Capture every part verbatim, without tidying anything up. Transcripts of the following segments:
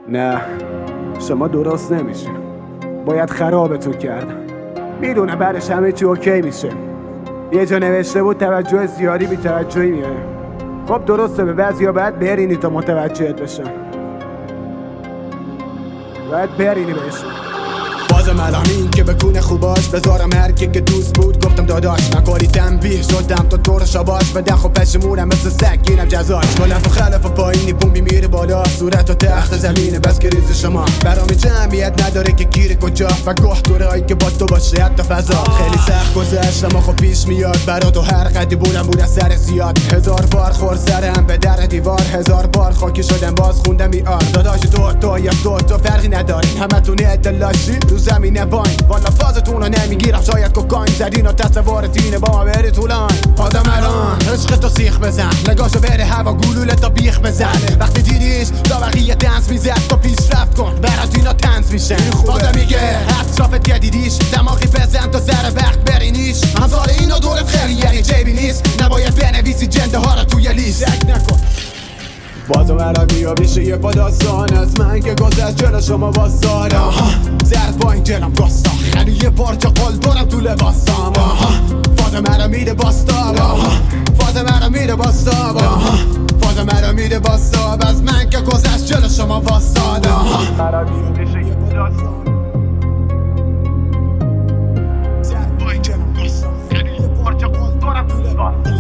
نه، شما درست نمیشه. باید خرابتون کرد. میدونه بعدش همه چی اوکی میشه. یه جا نوشته بود توجه زیادی بی توجهی میاره. خب درسته، به بعضیا باید برینی تا متوجهت بشن. باید برینی بهشون. بازم الان این که بکونه خوباش بذارم هر کی که دوست بود گفتم داداش نکاری تنبیه شدم تا طور شباش بده خب پشمونم مثل سگ گیرم جزاش گلم تو خلف و پایینی بومی میره بالا صورت و تخت زمینه بس که ریز شما برام جمعیت نداره که گیره کجا و گوه دورایی که با تو باشه حتی فضا خیلی سخت گذشتم اما خب پیش میاد برا تو هر قدی بودم بود از سر زیاد هزار بار خور سرم به در دیوار هزار بار خاکی شدم باز خوندم بیار داداش تو تو یا تو تو فرقی ندارین همتون اطلاشی زمینه باین والا فازتون رو نمیگیرم شاید کوکاین زدین و تصور دینه با ما بری طولان آدم الان عشق تو سیخ بزن نگاشو بره هوا گلوله تا بیخ بزنه وقتی دیدیش تا بقیه دنس میزد تو پیش رفت کن برات اینا تنز میشن آدم میگه اطرافت که دیدیش دماغی بزن تا سر وقت برینیش هزار اینا دورت خیلی یعنی جیبی نیست نباید بنویسی جنده ها رو توی لیست شک نکن بازم الان بیا بیشه یه پا داستان از من که گذشت جلو شما واسدارم زرد با این جلم گستاخ خیلی یه پارچه قل دارم تو لباسام فازم الان میده باستاب فازم الان میده باستاب فازم الان میده باستاب از من که گذشت جلو شما واسدارم الان بیا بیشه یه پا داستان زرد با این جلم گستاخ خیلی یه پارچه قل دارم تو لباسام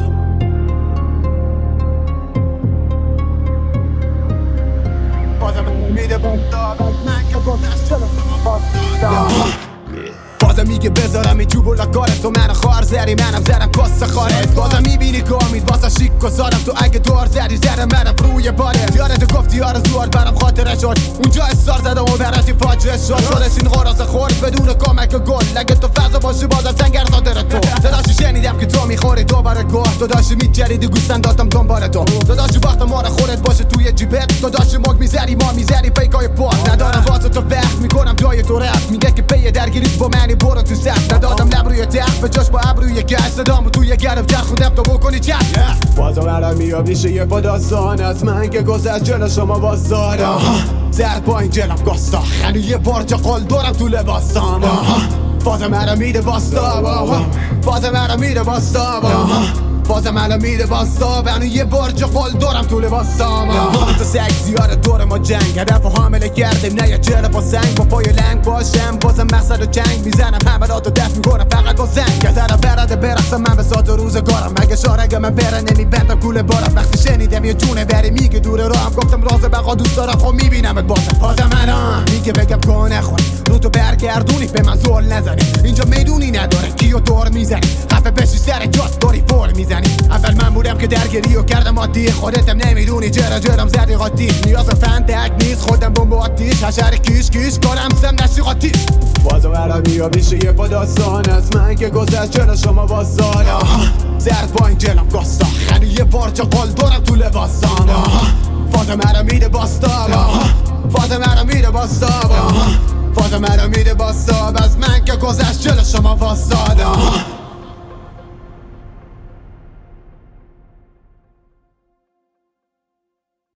میده باستاب از من که گذشت جلو شما واسدارم بازم میگه بذارم این جوب و لاکارت تو منو خوار زری منم زرم کست خارت بازم میبینی که امید واسه شیک گذارم تو اگه دور زدی زرم منم روی بارت یارت گفتی آرز دوار برم خاطره شد اونجا استار زدم و براتی فاجعه شد شدش این غراز خورد بدون کمک گل اگه تو فضا باشی بازم سنگر دادر تو داداشی شنیدم که تو میخوری دوباره گوه داداشی میجریدی گوستن دادم دنبال تو داداشی وقت ما رو خورت باشه توی جیبت داداشی مگ میزری ما میزری پیکای پاس ندارم واسه تو وقت میکنم جای تو رفت میگه که پی درگیریت با منی برو تو سخت ندادم لب روی تخت به جاش با ابروی گشت صدامو توی گرف جر خوندم تا بکنی چک بازم الان میاد میشه یه پا داستان از من که گذشت جلو شما واسدارم زرد با این جلم گستاخ خیلی یه پارچه قل دارم تو لباسام بازم الان میده باستاب بازم الان میده باستاب بازم الان میده باستاب الان یه برج قل دارم تو لباسام تو سگ زیاده دور ما جنگ هدف و حامله کردیم نه یه جلو با سنگ با پای لنگ باشم بازم مقصد و جنگ میزنم همه را تو دست میکنم فقط با زنگ که زرم برده برقصم من به ساعت روزگارم مگه شارگه من بره نمیبندم کوله بارم وقتی شنیدم یه جونه بری میگه دوره راهم گفتم راز بقا دوست دارم خب میبینمت بازم بازم الان میگه بگم گاه نخوری رو تو برگردونی به من زول نزنی اینجا میدونی نداره کیو دور میزنی خفه بشی سر جات داری فور میزنی اول من بودم که درگیری و کردم عادی خودتم نمیدونی جرا جرام زدی قاطی نیاز فن تک نیست خودم بمب آتیش حشر کیش کیش کنم سم نشی قاطی بازم الان بیا بیشه یه پا داستان از من که گذشت جلو شما واسدارم زرد با این جلم گستاخ خیلی یه پارچه قل دارم تو لباسام فازم الان میده باستاب فازم الان میده باستاب فازم الان میده باستاب از من که گذشت جلو شما واسدارم